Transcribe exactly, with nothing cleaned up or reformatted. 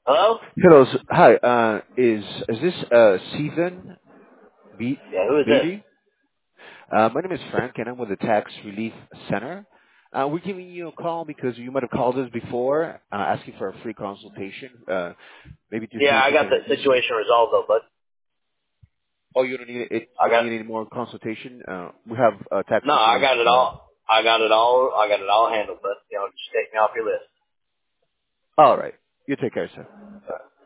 Hello? Hello. s- Hi. Uh, is is this uh, Stephen Be- Yeah, who is this? Beatty? Uh, my name is Frank, and I'm with the Tax Relief Center. Uh, we're giving you a call because you might have called us before, uh, asking for a free consultation, uh, maybe to see Yeah, if I we got can the assist you. situation resolved though, but Oh, you don't need it. I You don't got need any more consultation. Uh, we have uh, tax no, I specialists. got it Uh, all. I got it all. I got it all handled, but you know, just take me off your list. all right. You take care, sir.